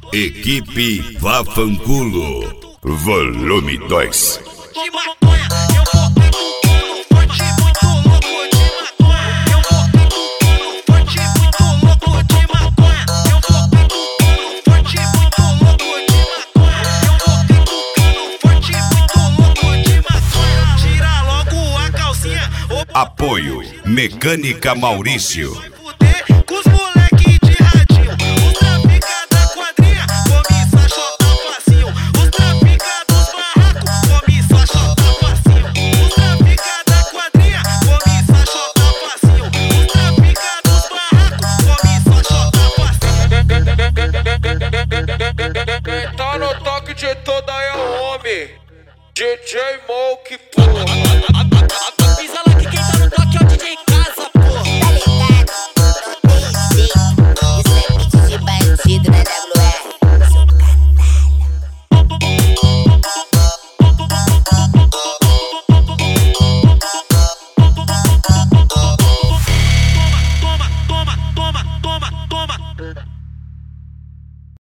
Equipe Vafanculo, volume 2. De maconha, eu voltei com tudo forte, muito louco de maconha. Eu voltei com tudo forte, muito louco de maconha. Eu voltei com tudo forte, muito louco de maconha. Eu voltei com tudo forte, muito louco de maconha. Tira logo a calcinha. Apoio Mecânica Maurício. Fuder com os moleque de radinho. Os trafica da quadrinha, começa a chotar facinho. Os trafica dos barracos, começa a chotar facinho. Os trafica da quadrinha, começa a chotar facinho. Os trafica dos barracos, começa a chotar facinho. Quem tá no toque de toda é o homem DJ Moke, porra.